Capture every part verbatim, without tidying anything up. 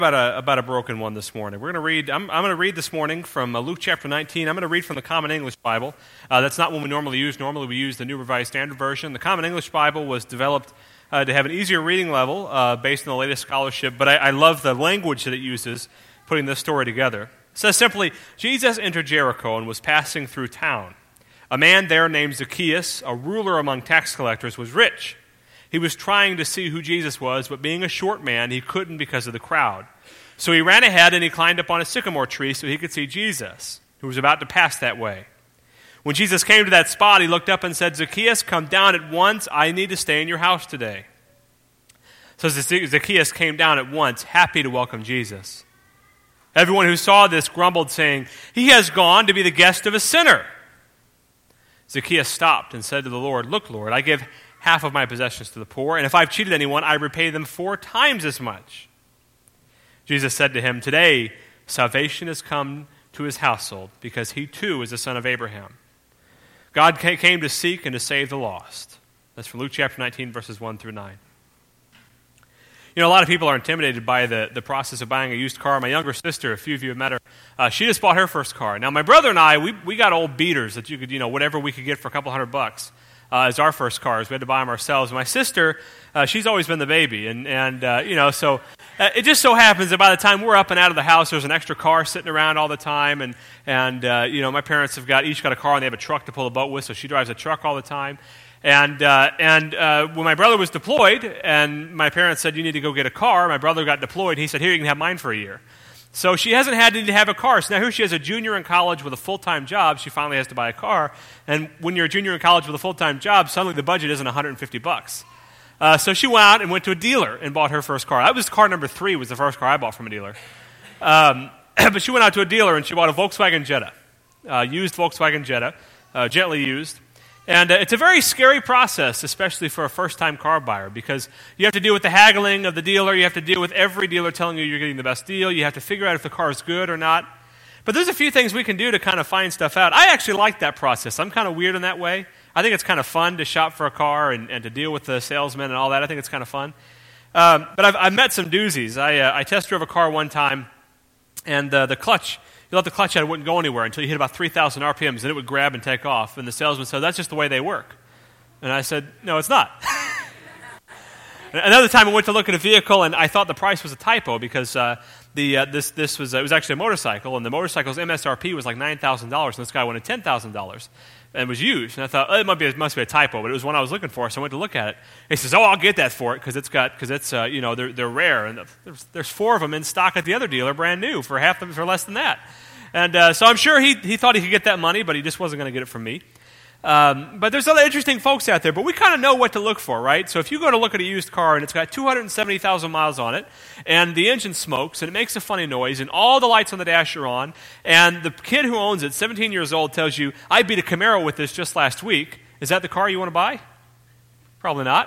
about a about a broken one this morning. We're going to read. I'm, I'm going to read this morning from uh, Luke chapter nineteen. I'm going to read from the Common English Bible. Uh, that's not one we normally use. Normally we use the New Revised Standard Version. The Common English Bible was developed uh, to have an easier reading level uh, based on the latest scholarship. But I, I love the language that it uses, putting this story together. It says simply, Jesus entered Jericho and was passing through town. A man there named Zacchaeus, a ruler among tax collectors, was rich. He was trying to see who Jesus was, but being a short man, he couldn't because of the crowd. So he ran ahead and he climbed up on a sycamore tree so he could see Jesus, who was about to pass that way. When Jesus came to that spot, he looked up and said, "Zacchaeus, come down at once. I need to stay in your house today." So Zacchaeus came down at once, happy to welcome Jesus. Everyone who saw this grumbled, saying, "He has gone to be the guest of a sinner." Zacchaeus stopped and said to the Lord, "Look, Lord, I give half of my possessions to the poor, and if I've cheated anyone, I repay them four times as much." Jesus said to him, "Today salvation has come to his household, because he too is a son of Abraham. God came to seek and to save the lost." That's from Luke chapter nineteen, verses one through nine. You know, a lot of people are intimidated by the, the process of buying a used car. My younger sister, a few of you have met her, uh, she just bought her first car. Now, my brother and I, we, we got old beaters that you could, you know, whatever we could get for a couple hundred bucks. Uh, as our first cars. We had to buy them ourselves. My sister, uh, she's always been the baby. And, and uh, you know, so uh, it just so happens that by the time we're up and out of the house, there's an extra car sitting around all the time. And, and uh, you know, my parents have got each got a car, and they have a truck to pull a boat with, so she drives a truck all the time. And, uh, and uh, when my brother was deployed, and my parents said, "You need to go get a car," my brother got deployed. He said, "Here, you can have mine for a year." So she hasn't had to have a car. So now here she is, a junior in college with a full-time job. She finally has to buy a car. And when you're a junior in college with a full-time job, suddenly the budget isn't one hundred fifty bucks. Uh, so she went out and went to a dealer and bought her first car. That was car number three, was the first car I bought from a dealer. Um, but she went out to a dealer and she bought a Volkswagen Jetta, uh, used Volkswagen Jetta, uh, gently used. And uh, it's a very scary process, especially for a first-time car buyer, because you have to deal with the haggling of the dealer. You have to deal with every dealer telling you you're getting the best deal. You have to figure out if the car is good or not. But there's a few things we can do to kind of find stuff out. I actually like that process. I'm kind of weird in that way. I think it's kind of fun to shop for a car and, and to deal with the salesman and all that. I think it's kind of fun. Um, but I've, I've met some doozies. I, uh, I test drove a car one time, and uh, the clutch... You let the clutch out, it wouldn't go anywhere until you hit about three thousand R P Ms, and it would grab and take off. And the salesman said, "That's just the way they work." And I said, "No, it's not." Another time I went to look at a vehicle, and I thought the price was a typo because uh, the uh, this this was uh, it was actually a motorcycle, and the motorcycle's M S R P was like nine thousand dollars, and this guy wanted ten thousand dollars, and it was used. And I thought, oh, it might be it must be a typo, but it was one I was looking for, so I went to look at it. He says, "Oh, I'll get that for it because it's got because it's uh, you know they're they're rare, and there's, there's four of them in stock at the other dealer, brand new, for half the, for less than that." And uh, so I'm sure he he thought he could get that money, but he just wasn't going to get it from me. Um, but there's other interesting folks out there, but we kind of know what to look for, right? So if you go to look at a used car and it's got two hundred seventy thousand miles on it, and the engine smokes, and it makes a funny noise, and all the lights on the dash are on, and the kid who owns it, seventeen years old, tells you, "I beat a Camaro with this just last week," is that the car you want to buy? Probably not.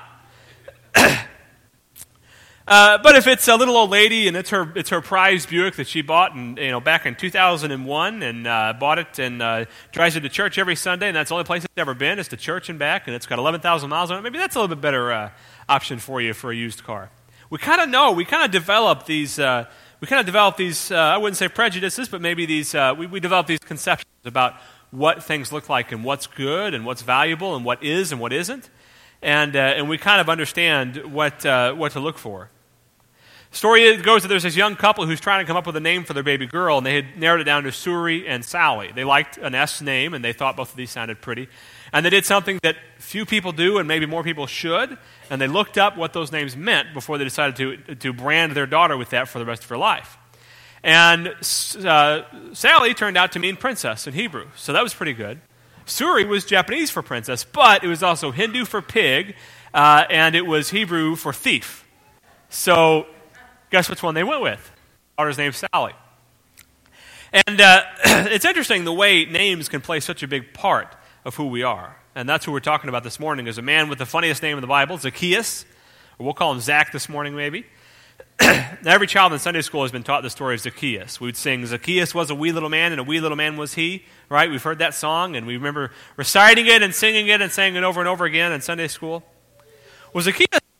Uh, but if it's a little old lady and it's her it's her prized Buick that she bought in, you know, back in two thousand one and uh, bought it and uh, drives it to church every Sunday, and that's the only place it's ever been is to church and back, and it's got eleven thousand miles on it, maybe that's a little bit better uh, option for you for a used car. We kind of know, we kind of develop these, uh, we kind of develop these, uh, I wouldn't say prejudices, but maybe these, uh, we, we develop these conceptions about what things look like and what's good and what's valuable and what is and what isn't, and uh, and we kind of understand what uh, what to look for. Story goes that there's this young couple who's trying to come up with a name for their baby girl, and they had narrowed it down to Suri and Sally. They liked an S name, and they thought both of these sounded pretty. And they did something that few people do, and maybe more people should, and they looked up what those names meant before they decided to, to brand their daughter with that for the rest of her life. And uh, Sally turned out to mean princess in Hebrew, so that was pretty good. Suri was Japanese for princess, but it was also Hindu for pig, uh, and it was Hebrew for thief. So guess which one they went with? Daughter's name's Sally. And uh, it's interesting the way names can play such a big part of who we are. And that's who we're talking about this morning, is a man with the funniest name in the Bible, Zacchaeus. Or we'll call him Zach this morning, maybe. Now, every child in Sunday school has been taught the story of Zacchaeus. We would sing, "Zacchaeus was a wee little man, and a wee little man was he." Right? We've heard that song, and we remember reciting it and singing it and saying it over and over again in Sunday school. Well, Zacchaeus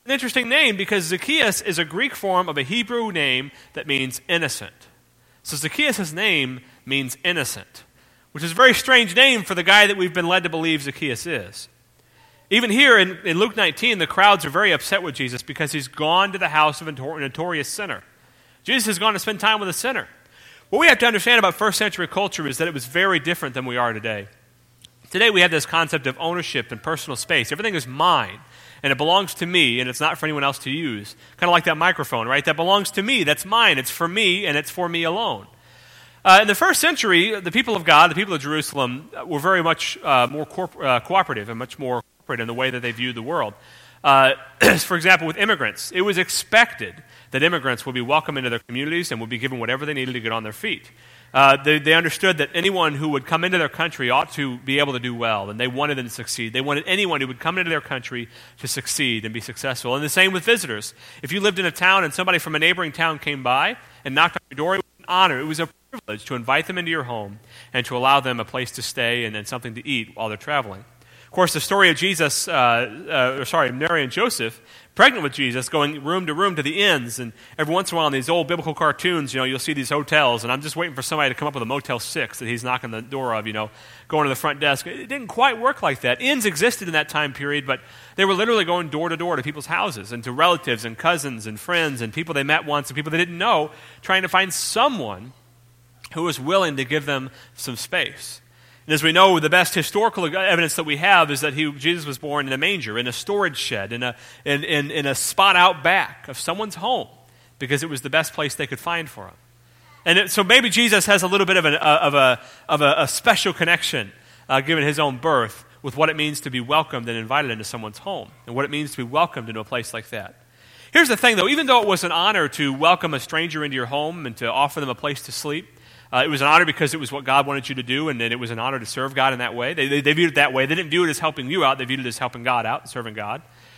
An interesting name because Zacchaeus is a Greek form of a Hebrew name that means innocent. So Zacchaeus' name means innocent, which is a very strange name for the guy that we've been led to believe Zacchaeus is. Even here in, in Luke nineteen, the crowds are very upset with Jesus because he's gone to the house of a notorious sinner. Jesus has gone to spend time with a sinner. What we have to understand about first century culture is that it was very different than we are today. Today we have this concept of ownership and personal space. Everything is mine, and it belongs to me, and it's not for anyone else to use. Kind of like that microphone, right? That belongs to me, that's mine, it's for me, and it's for me alone. Uh, in the first century, the people of God, the people of Jerusalem, were very much uh, more corp- uh, cooperative and much more corporate in the way that they viewed the world. Uh, for example, with immigrants, it was expected that immigrants would be welcomed into their communities and would be given whatever they needed to get on their feet. Uh, they, they understood that anyone who would come into their country ought to be able to do well, and they wanted them to succeed. They wanted anyone who would come into their country to succeed and be successful. And the same with visitors. If you lived in a town and somebody from a neighboring town came by and knocked on your door, it was an honor. It was a privilege to invite them into your home and to allow them a place to stay and, and something to eat while they're traveling. Of course, the story of Jesus, uh, uh, sorry, Mary and Joseph, pregnant with Jesus, going room to room to the inns, and every once in a while in these old biblical cartoons, you know, you'll see these hotels, and I'm just waiting for somebody to come up with a Motel six that he's knocking the door of, you know, going to the front desk. It didn't quite work like that. Inns existed in that time period, but they were literally going door to door to people's houses and to relatives and cousins and friends and people they met once and people they didn't know, trying to find someone who was willing to give them some space. And as we know, the best historical evidence that we have is that he, Jesus was born in a manger, in a storage shed, in a, in, in, in a spot out back of someone's home, because it was the best place they could find for him. And it, so maybe Jesus has a little bit of, an, uh, of, a, of a, a special connection, uh, given his own birth, with what it means to be welcomed and invited into someone's home, and what it means to be welcomed into a place like that. Here's the thing, though. Even though it was an honor to welcome a stranger into your home and to offer them a place to sleep, Uh, it was an honor because it was what God wanted you to do, and then it was an honor to serve God in that way. They, they, they viewed it that way. They didn't view it as helping you out. They viewed it as helping God out and serving God.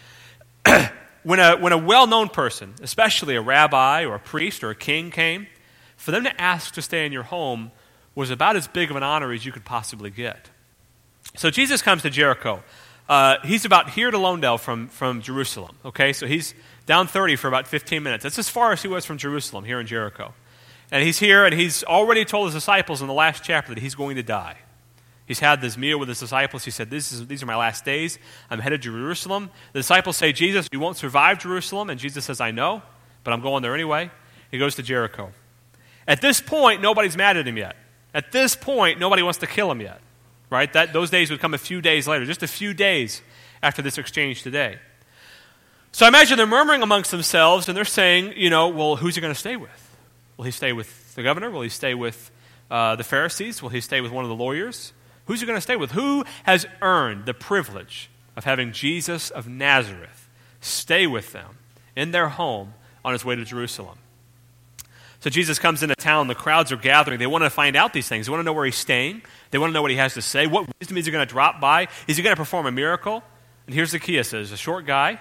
when a, when a well-known person, especially a rabbi or a priest or a king came, for them to ask to stay in your home was about as big of an honor as you could possibly get. So Jesus comes to Jericho. Uh, he's about here to Londale from, from Jerusalem. Okay, so he's down thirty for about fifteen minutes. That's as far as he was from Jerusalem, here in Jericho. And he's here, and he's already told his disciples in the last chapter that he's going to die. He's had this meal with his disciples. He said, this is, these are my last days. I'm headed to Jerusalem. The disciples say, Jesus, you won't survive Jerusalem. And Jesus says, I know, but I'm going there anyway. He goes to Jericho. At this point, nobody's mad at him yet. At this point, nobody wants to kill him yet. Right? That, those days would come a few days later, just a few days after this exchange today. So I imagine they're murmuring amongst themselves, and they're saying, you know, well, who's he going to stay with? Will he stay with the governor? Will he stay with uh, the Pharisees? Will he stay with one of the lawyers? Who's he going to stay with? Who has earned the privilege of having Jesus of Nazareth stay with them in their home on his way to Jerusalem? So Jesus comes into town. The crowds are gathering. They want to find out these things. They want to know where he's staying. They want to know what he has to say. What wisdom is he going to drop by? Is he going to perform a miracle? And here's Zacchaeus. He's a short guy,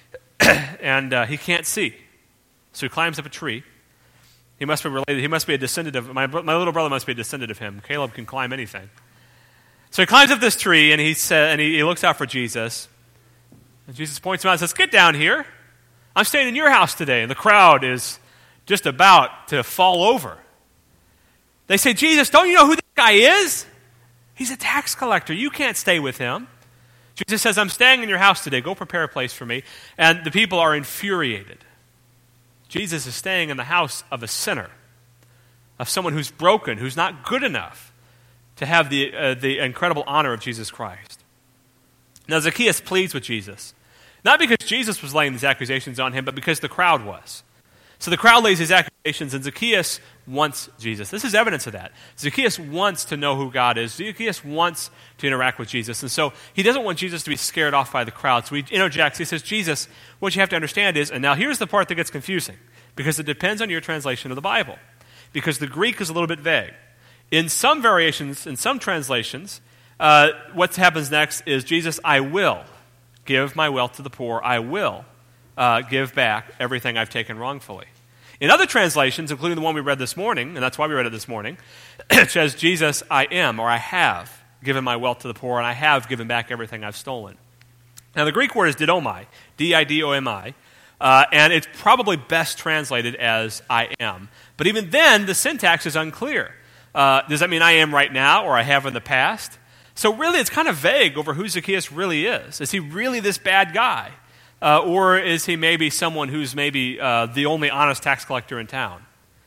and uh, he can't see. So he climbs up a tree. He must be related. He must be a descendant of, my, my little brother must be a descendant of him. Caleb can climb anything. So he climbs up this tree, and he, said, and he, he looks out for Jesus. And Jesus points him out and says, get down here. I'm staying in your house today. And the crowd is just about to fall over. They say, Jesus, don't you know who this guy is? He's a tax collector. You can't stay with him. Jesus says, I'm staying in your house today. Go prepare a place for me. And the people are infuriated. Jesus is staying in the house of a sinner, of someone who's broken, who's not good enough to have the, uh, the incredible honor of Jesus Christ. Now, Zacchaeus pleads with Jesus, not because Jesus was laying these accusations on him, but because the crowd was. So the crowd lays these accusations, and Zacchaeus wants Jesus. This is evidence of that. Zacchaeus wants to know who God is. Zacchaeus wants to interact with Jesus. And so he doesn't want Jesus to be scared off by the crowd. So he interjects. He says, Jesus, what you have to understand is, and now here's the part that gets confusing, because it depends on your translation of the Bible. Because the Greek is a little bit vague. In some variations, in some translations, uh, what happens next is, Jesus, I will give my wealth to the poor. I will Uh, give back everything I've taken wrongfully. In other translations, including the one we read this morning, and that's why we read it this morning, it says, Jesus, I am, or I have given my wealth to the poor, and I have given back everything I've stolen. Now, the Greek word is didomai, D I D O M I, uh, and it's probably best translated as I am. But even then, the syntax is unclear. Uh, does that mean I am right now or I have in the past? So really, it's kind of vague over who Zacchaeus really is. Is he really this bad guy? Uh, or is he maybe someone who's maybe uh, the only honest tax collector in town?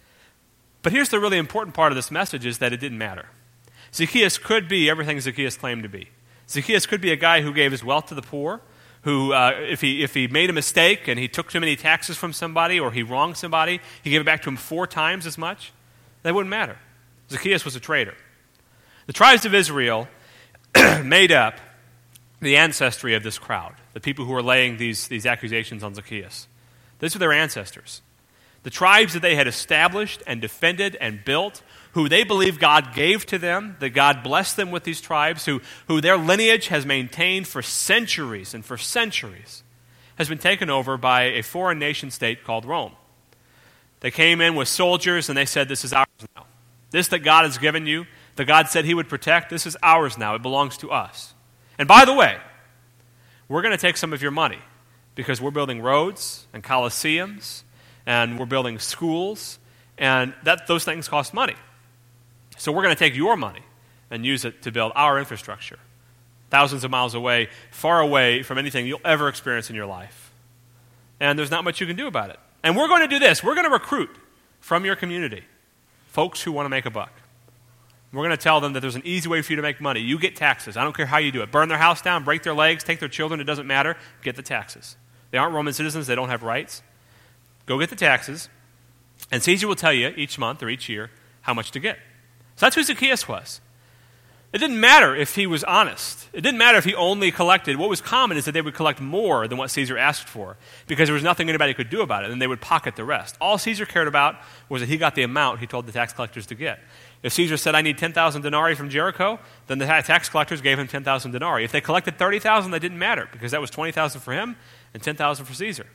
But here's the really important part of this message is that it didn't matter. Zacchaeus could be everything Zacchaeus claimed to be. Zacchaeus could be a guy who gave his wealth to the poor, who, uh, if he if he made a mistake and he took too many taxes from somebody or he wronged somebody, he gave it back to him four times as much. That wouldn't matter. Zacchaeus was a traitor. The tribes of Israel made up the ancestry of this crowd, the people who were laying these, these accusations on Zacchaeus. These were their ancestors. The tribes that they had established and defended and built, who they believe God gave to them, that God blessed them with these tribes, who, who their lineage has maintained for centuries and for centuries, has been taken over by a foreign nation state called Rome. They came in with soldiers and they said, this is ours now. This that God has given you, that God said he would protect, this is ours now. It belongs to us. And by the way, we're going to take some of your money because we're building roads and coliseums and we're building schools, and that those things cost money. So we're going to take your money and use it to build our infrastructure, thousands of miles away, far away from anything you'll ever experience in your life. And there's not much you can do about it. And we're going to do this. We're going to recruit from your community folks who want to make a buck. We're going to tell them that there's an easy way for you to make money. You get taxes. I don't care how you do it. Burn their house down, break their legs, take their children. It doesn't matter. Get the taxes. They aren't Roman citizens. They don't have rights. Go get the taxes, and Caesar will tell you each month or each year how much to get. So that's who Zacchaeus was. It didn't matter if he was honest. It didn't matter if he only collected. What was common is that they would collect more than what Caesar asked for because there was nothing anybody could do about it, and they would pocket the rest. All Caesar cared about was that he got the amount he told the tax collectors to get. If Caesar said, I need ten thousand denarii from Jericho, then the tax collectors gave him ten thousand denarii. If they collected thirty thousand, that didn't matter because that was twenty thousand for him and ten thousand for Caesar.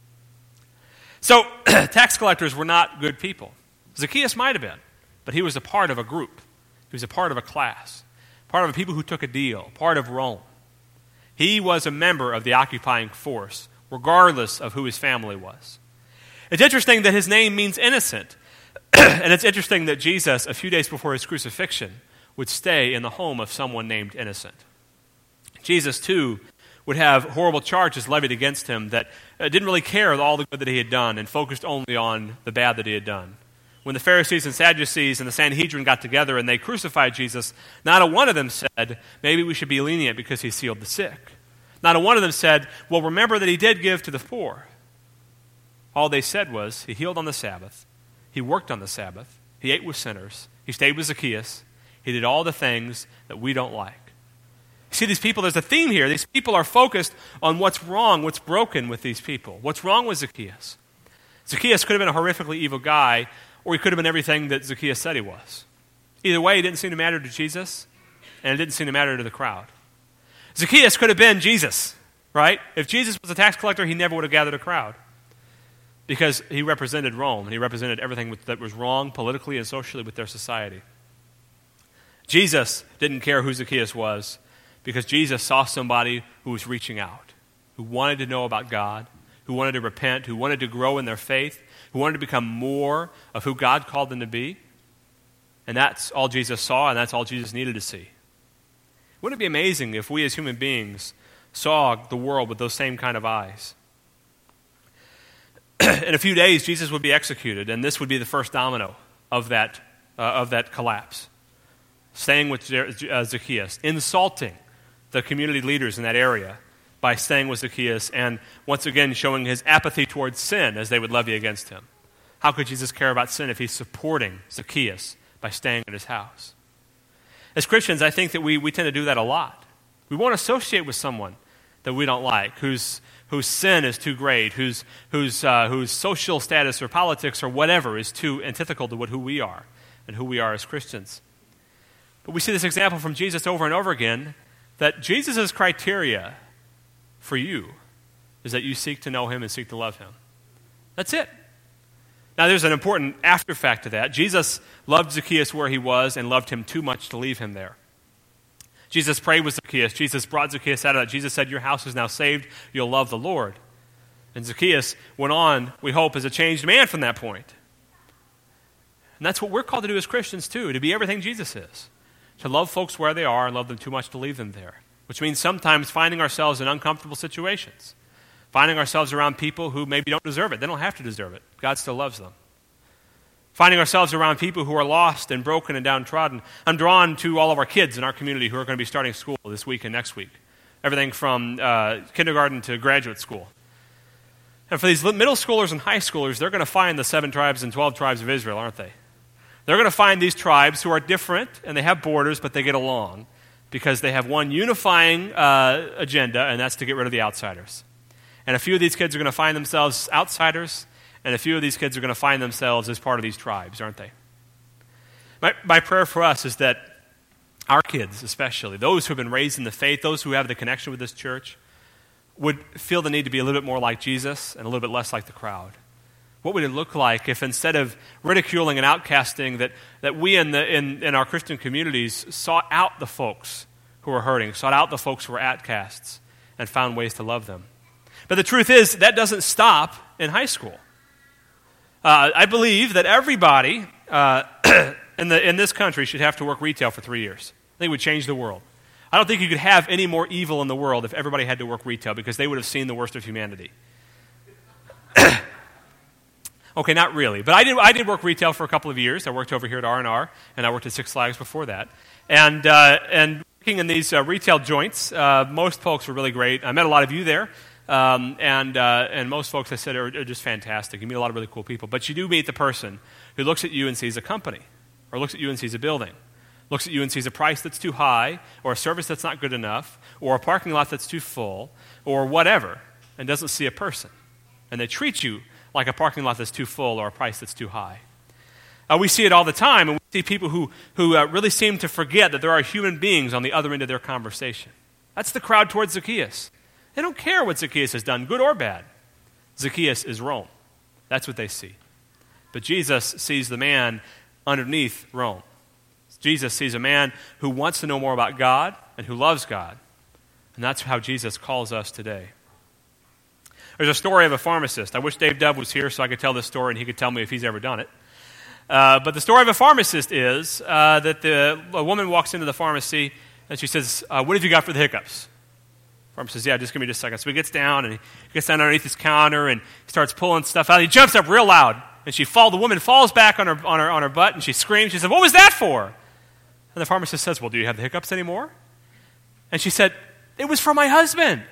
So tax collectors were not good people. Zacchaeus might have been, but he was a part of a group. He was a part of a class, part of a people who took a deal, part of Rome. He was a member of the occupying force, regardless of who his family was. It's interesting that his name means innocent. And it's interesting that Jesus, a few days before his crucifixion, would stay in the home of someone named Innocent. Jesus, too, would have horrible charges levied against him that uh, didn't really care all the good that he had done and focused only on the bad that he had done. When the Pharisees and Sadducees and the Sanhedrin got together and they crucified Jesus, not a one of them said, maybe we should be lenient because he healed the sick. Not a one of them said, well, remember that he did give to the poor. All they said was, he healed on the Sabbath. He worked on the Sabbath. He ate with sinners. He stayed with Zacchaeus. He did all the things that we don't like. See, these people, there's a theme here. These people are focused on what's wrong, what's broken with these people. What's wrong with Zacchaeus? Zacchaeus could have been a horrifically evil guy, or he could have been everything that Zacchaeus said he was. Either way, it didn't seem to matter to Jesus, and it didn't seem to matter to the crowd. Zacchaeus could have been Jesus, right? If Jesus was a tax collector, he never would have gathered a crowd because he represented Rome, and he represented everything with, that was wrong politically and socially with their society. Jesus didn't care who Zacchaeus was, because Jesus saw somebody who was reaching out, who wanted to know about God, who wanted to repent, who wanted to grow in their faith, who wanted to become more of who God called them to be. And that's all Jesus saw, and that's all Jesus needed to see. Wouldn't it be amazing if we as human beings saw the world with those same kind of eyes? In a few days, Jesus would be executed, and this would be the first domino of that, uh, of that collapse. Staying with Zacchaeus, insulting the community leaders in that area by staying with Zacchaeus and once again showing his apathy towards sin as they would levy against him. How could Jesus care about sin if he's supporting Zacchaeus by staying at his house? As Christians, I think that we, we tend to do that a lot. We won't associate with someone that we don't like, whose, whose sin is too great, whose, whose, uh, whose social status or politics or whatever is too antithetical to what, who we are and who we are as Christians. But we see this example from Jesus over and over again, that Jesus' criteria for you is that you seek to know him and seek to love him. That's it. Now, there's an important after fact to that. Jesus loved Zacchaeus where he was and loved him too much to leave him there. Jesus prayed with Zacchaeus. Jesus brought Zacchaeus out of that. Jesus said, your house is now saved. You'll love the Lord. And Zacchaeus went on, we hope, as a changed man from that point. And that's what we're called to do as Christians too, to be everything Jesus is. To love folks where they are and love them too much to leave them there. Which means sometimes finding ourselves in uncomfortable situations. Finding ourselves around people who maybe don't deserve it. They don't have to deserve it. God still loves them. Finding ourselves around people who are lost and broken and downtrodden. I'm drawn to all of our kids in our community who are going to be starting school this week and next week. Everything from uh, kindergarten to graduate school. And for these middle schoolers and high schoolers, they're going to find the seven tribes and twelve tribes of Israel, aren't they? They're going to find these tribes who are different, and they have borders, but they get along because they have one unifying uh, agenda, and that's to get rid of the outsiders. And a few of these kids are going to find themselves outsiders, and a few of these kids are going to find themselves as part of these tribes, aren't they? My, my prayer for us is that our kids, especially, those who have been raised in the faith, those who have the connection with this church, would feel the need to be a little bit more like Jesus and a little bit less like the crowd. What would it look like if instead of ridiculing and outcasting, that, that we in, the, in, in our Christian communities sought out the folks who are hurting, sought out the folks who are outcasts, and found ways to love them? But the truth is, that doesn't stop in high school. Uh, I believe that everybody uh, in, the, in this country should have to work retail for three years. I think it would change the world. I don't think you could have any more evil in the world if everybody had to work retail, because they would have seen the worst of humanity. Okay, not really. But I did I did work retail for a couple of years. I worked over here at R and R, and I worked at Six Flags before that. And uh, and working in these uh, retail joints, uh, most folks were really great. I met a lot of you there. Um, and uh, and most folks, I said, are, are just fantastic. You meet a lot of really cool people. But you do meet the person who looks at you and sees a company, or looks at you and sees a building, looks at you and sees a price that's too high, or a service that's not good enough, or a parking lot that's too full, or whatever, and doesn't see a person. And they treat you like a parking lot that's too full or a price that's too high. Uh, we see it all the time, and we see people who, who uh, really seem to forget that there are human beings on the other end of their conversation. That's the crowd towards Zacchaeus. They don't care what Zacchaeus has done, good or bad. Zacchaeus is Rome. That's what they see. But Jesus sees the man underneath Rome. Jesus sees a man who wants to know more about God and who loves God. And that's how Jesus calls us today. There's a story of a pharmacist. I wish Dave Dove was here so I could tell this story and he could tell me if he's ever done it. Uh, but the story of a pharmacist is uh, that the, a woman walks into the pharmacy and she says, uh, what have you got for the hiccups? The pharmacist says, yeah, just give me just a second. So he gets down and he gets down underneath his counter and he starts pulling stuff out. He jumps up real loud and she falls. The woman falls back on her, on her, on her butt and she screams. She said, what was that for? And the pharmacist says, well, do you have the hiccups anymore? And she said, it was for my husband.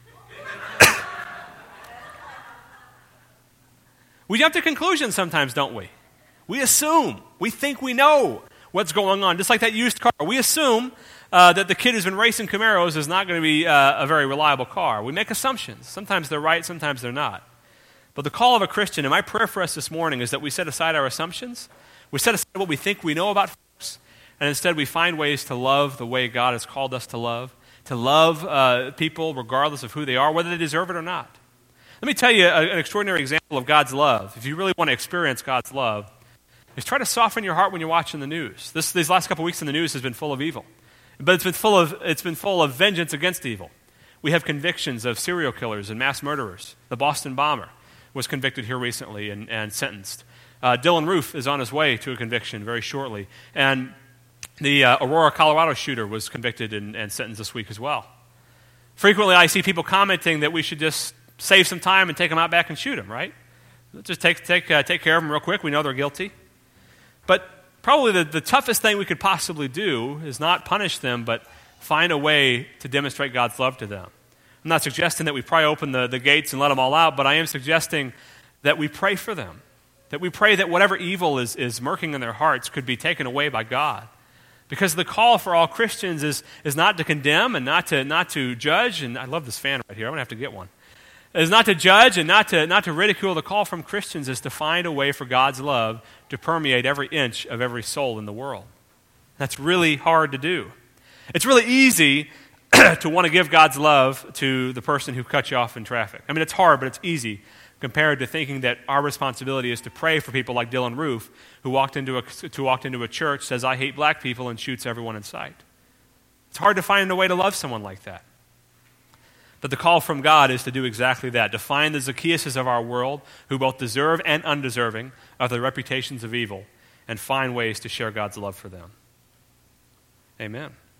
We jump to conclusions sometimes, don't we? We assume. We think we know what's going on. Just like that used car. We assume uh, that the kid who's been racing Camaros is not going to be uh, a very reliable car. We make assumptions. Sometimes they're right, sometimes they're not. But the call of a Christian, and my prayer for us this morning, is that we set aside our assumptions. We set aside what we think we know about folks, and instead we find ways to love the way God has called us to love, to love uh, people regardless of who they are, whether they deserve it or not. Let me tell you a, an extraordinary example of God's love. If you really want to experience God's love, is try to soften your heart when you're watching the news. This, these last couple of weeks in the news has been full of evil. But it's been full of, it's been full of vengeance against evil. We have convictions of serial killers and mass murderers. The Boston bomber was convicted here recently and, and sentenced. Uh, Dylan Roof is on his way to a conviction very shortly. And the uh, Aurora, Colorado shooter was convicted and, and sentenced this week as well. Frequently I see people commenting that we should just save some time and take them out back and shoot them, right? Just take, take, uh, take care of them real quick. We know they're guilty. But probably the, the toughest thing we could possibly do is not punish them, but find a way to demonstrate God's love to them. I'm not suggesting that we pry open the, the gates and let them all out, but I am suggesting that we pray for them, that we pray that whatever evil is, is murking in their hearts could be taken away by God. Because the call for all Christians is, is not to condemn and not to, not to judge, and I love this fan right here. I'm going to have to get one. Is not to judge and not to, not to ridicule. The call from Christians is to find a way for God's love to permeate every inch of every soul in the world. That's really hard to do. It's really easy to want to give God's love to the person who cut you off in traffic. I mean, it's hard, but it's easy compared to thinking that our responsibility is to pray for people like Dylan Roof, who walked into a, who walked into a church, says, I hate black people, and shoots everyone in sight. It's hard to find a way to love someone like that. But the call from God is to do exactly that, to find the Zacchaeuses of our world who both deserve and undeserving of the reputations of evil and find ways to share God's love for them. Amen.